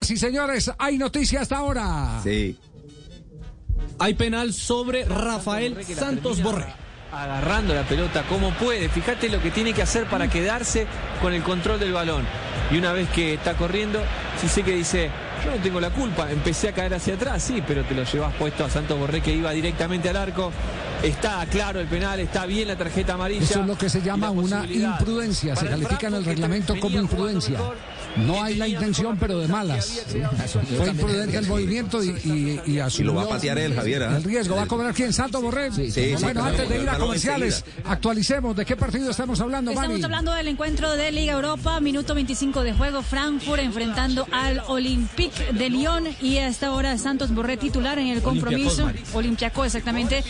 Señoras y señores, hay noticia hasta ahora. Sí. Hay penal sobre Rafael Santos Borré. Agarrando la pelota como puede. Fíjate lo que tiene que hacer para quedarse con el control del balón. Y una vez que está corriendo, sí sé que dice, yo no tengo la culpa, empecé a caer hacia atrás, sí, pero te lo llevas puesto a Santos Borré, que iba directamente al arco. Está claro el penal, está bien la tarjeta amarilla. Eso es lo que se llama una imprudencia, se califica en el reglamento como imprudencia. No hay la intención, pero de malas. Fue imprudente el movimiento y asumió. Y lo va a patear él, Javier. El riesgo. ¿Va a cobrar quién? ¿Santos Borré? Sí, bueno, antes de ir a comerciales, actualicemos. ¿De qué partido estamos hablando, Mani? Estamos hablando del encuentro de Liga Europa, minuto 25 de juego. Frankfurt enfrentando al Olympique de Lyon. Y a esta hora Santos Borré titular en el compromiso. Olympiacos, exactamente.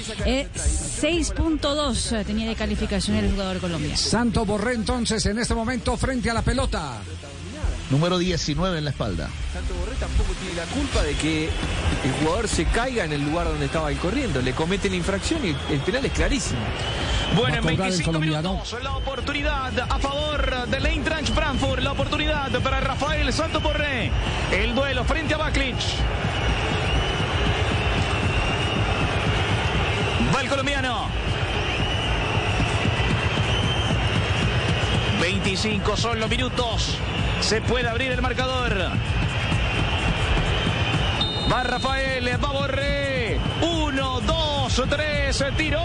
6.2 tenía de calificación el jugador colombiano. Santos Borré, entonces, en este momento, frente a la pelota. Número 19 en la espalda. Santos Borré tampoco tiene la culpa de que el jugador se caiga en el lugar donde estaba él corriendo. Le comete la infracción y el penal es clarísimo. Bueno, en 25 minutos, la oportunidad a favor del Eintracht Frankfurt. La oportunidad para Rafael Santos Borré. El duelo frente a Baklic. Va el colombiano. 25 son los minutos. Se puede abrir el marcador. Va Rafael, va Borré. 1, 2, 3, tiró.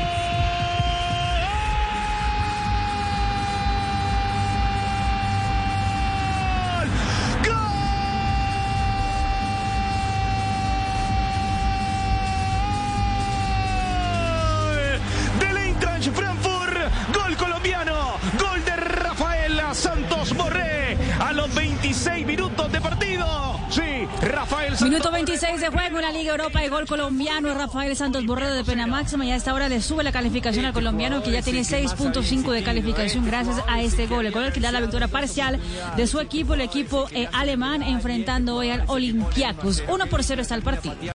Santos Borré a los 26 minutos de partido. Sí, Rafael Santos Minuto 26 de juego en la Liga Europa y gol colombiano. Rafael Santos Borré de pena máxima y a esta hora le sube la calificación al colombiano, que ya tiene 6.5 de calificación gracias a este gol. El gol que da la victoria parcial de su equipo, el equipo alemán, enfrentando hoy al Olympiacos. 1-0 está el partido.